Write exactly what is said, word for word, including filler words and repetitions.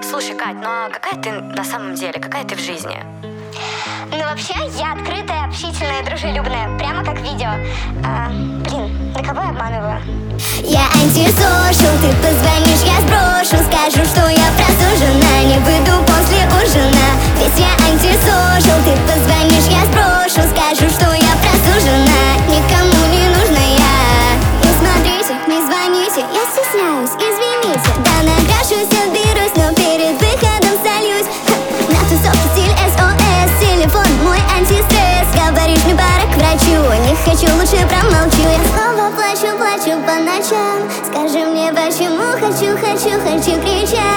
Слушай, Кать, ну а какая ты на самом деле? Какая ты в жизни? Ну вообще, я открытая, общительная, дружелюбная, прямо как видео. а, Блин, на кого я обманываю? Я антисошел, ты позвонишь, я сброшу. Скажу, что я просужена, не выйду после ужина. Ведь я антисошел, ты позвонишь, я сброшу. Скажу, что я просужена, никому не нужна я. Не смотрите, не звоните, я стесняюсь, извините. Да накрашусь, уберусь, но перед выходом сольюсь. Ха, на тусовке стиль эс о эс, телефон мой антистресс. Говоришь, мне пора к врачу, не хочу, лучше промолчу. Я снова плачу, плачу по ночам. Скажи мне, почему хочу, хочу, хочу кричать.